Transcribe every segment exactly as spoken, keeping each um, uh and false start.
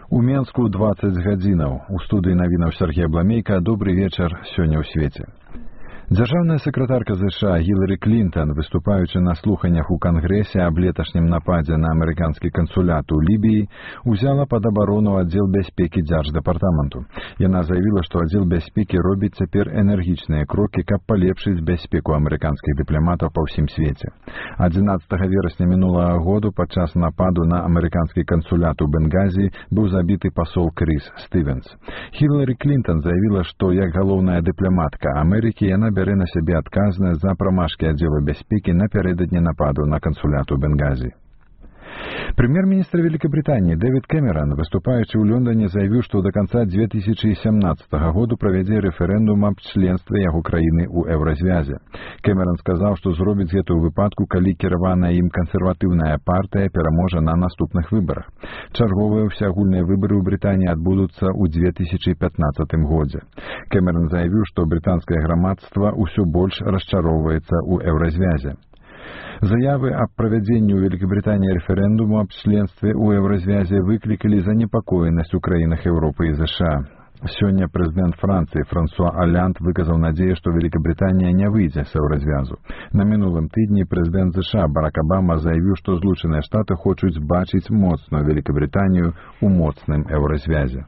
У Менску дваццаць гадзінаў. У студыі навінаў Сергей Абламейка. Добры вечар сёння ў свеце. Дзяржаўная сакратарка ЗША Гіларі Клінтон, выступаючы на слуханнях у Кангрэсе аб леташнім нападзе на амерыканскі кансулят у Лібіі, узяла пад абарону аддзел бяспекі дзярждэпартаменту. Яна заявіла, што аддзел бяспекі робіць цяпер энергічныя крокі, каб палепшыць бяспеку амерыканскіх дыпламатаў па ўсім свеце. адзінаццатага верасня мінулага году падчас нападу на амерыканскі кансулят у Бенгазі быў забіты пасол Кріс Стывенс. Гіларі Клінтон заявіла, што як галоўная дыпламатка Амерыкі яна бярэ на сябе адказнасць за прамашкі аддзела бяспекі напярэдадні нападу на кансулят у Бенгазі. Прэм'ер-міністр Великабрытаніі Дэвід Кэмерон, выступаючы ў Лондоне, заявіў, што да канца дзве тысячы сямнаццатага году правядзе рэферэндум аб членстве яго краіны ў еўразвязе. Кэмерон сказаў, што зробіць гэта ў выпадку, калі кіраваная ім кансерватыўная партыя пераможа на наступных выбарах. Чарговыя ўсеагульныя выбары ў Брытаніі адбудуцца ў дзве тысячы пятнаццатым годзе. Кэмерон заявіў, што брытанскае грамадства ўсё больш расчароўваецца ў еўразвязе. Заявы аб правядзенні ў Великабрытаніі рэферэндуму аб членстве ў еўразвязе выклікалі занепакоенасць у краінах Еўропы і ЗША. Сёння прэзідэнт Францыі Франсуа Аллянд выказаў надзею, што Великабрытанія не выйдзе з еўразвязу. На мінулым тыдні прэзідэнт ЗША Барак Абама заявіў, што Злучаныя Штаты хочуць бачыць моцную Великабрытанію ў моцным еўразвязе.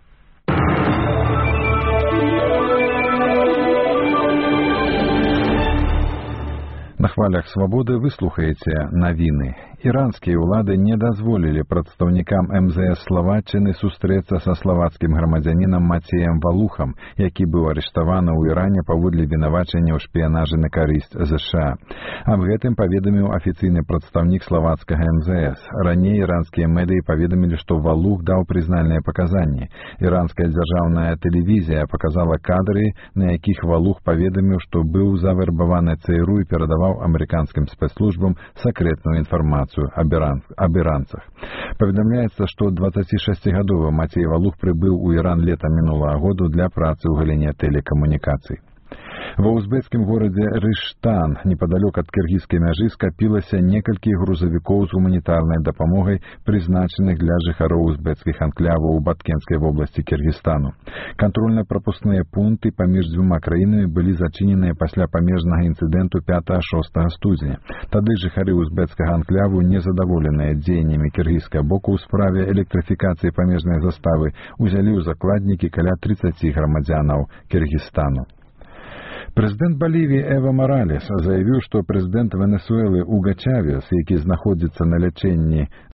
На хвалях свабоды вы слухаеце навіны. Іранскія ўлады не дазволілі прадстаўнікам эм зэ эс Славатчыны сустрэцца са славацкім грамадзянінам Мацеем Валухам, які быў арыштаваны ў Іране паводле вінавачання ў шпіянажы на карысць ЗША. Аб гэтым паведаміў афіцыйны прадстаўнік славацкага эм зэ эс. Раней іранскія медыі паведамілі, што Валух даў прызнальныя паказанні. Іранская дзяржаўная тэлевізія паказала кадры, на якіх Валух паведаміў, што быў завербаваны ЦРУ і перадаваў амерыканскім спецслужбам сакрэтную інфармацыю аб іранцах. Паведамляецца, што дваццацішасцігадовы Мацей Валух прыбыў у Іран летам мінулага году для працы ў галіне тэлекамунікацый. Ва узбекскім горадзе Рыштан, непадалёк ад кіргізскай мяжы, скапілася некалькі грузавікоў з гуманітарнай дапамогай, прызначаных для жыхароў узбекскіх анкляваў у Баткенскай вобласці Кіргізстану. Кантрольна-прапускныя пункты паміж дзвюма краінамі былі зачыненыя пасля памежнага інцыдэнту пятага-шостага студзеня. Тады жыхары узбекскага анкляву, незадаволеныя дзеяннямі кіргізскага боку ў справе электрыфікацыі памежнай заставы, узялі ў закладнікі каля трыццаці грамадзянаў Кіргізстану. Прэзідэнт Балівіі Эва Маралес заявіў, што прэзідэнт Венесуэлы Уга Чавес, які знаходзіцца на лячэнні